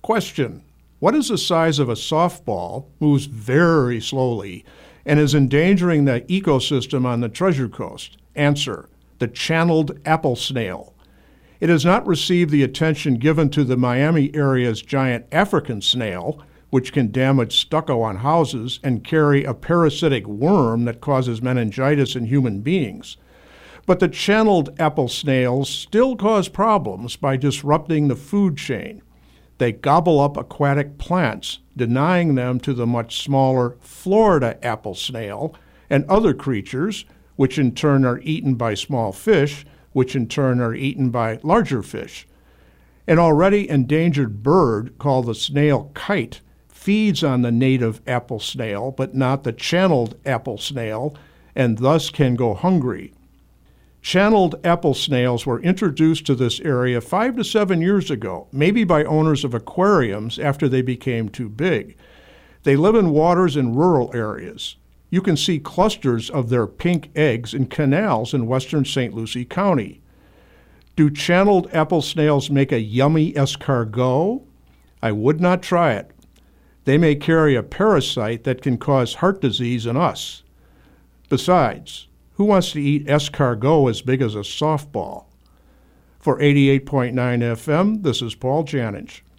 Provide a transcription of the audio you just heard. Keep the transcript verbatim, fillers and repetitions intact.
Question: what is the size of a softball, moves very slowly, and is endangering the ecosystem on the Treasure Coast? Answer: the channeled apple snail. It has not received the attention given to the Miami area's giant African snail, which can damage stucco on houses and carry a parasitic worm that causes meningitis in human beings. But the channeled apple snails still cause problems by disrupting the food chain. They gobble up aquatic plants, denying them to the much smaller Florida apple snail and other creatures, which in turn are eaten by small fish, which in turn are eaten by larger fish. An already endangered bird called the snail kite feeds on the native apple snail, but not the channeled apple snail, and thus can go hungry. Channeled apple snails were introduced to this area five to seven years ago, maybe by owners of aquariums after they became too big. They live in waters in rural areas. You can see clusters of their pink eggs in canals in western Saint Lucie County. Do channeled apple snails make a yummy escargot? I would not try it. They may carry a parasite that can cause heart disease in us. Besides, who wants to eat escargot as big as a softball? For eighty-eight point nine F M, this is Paul Janich.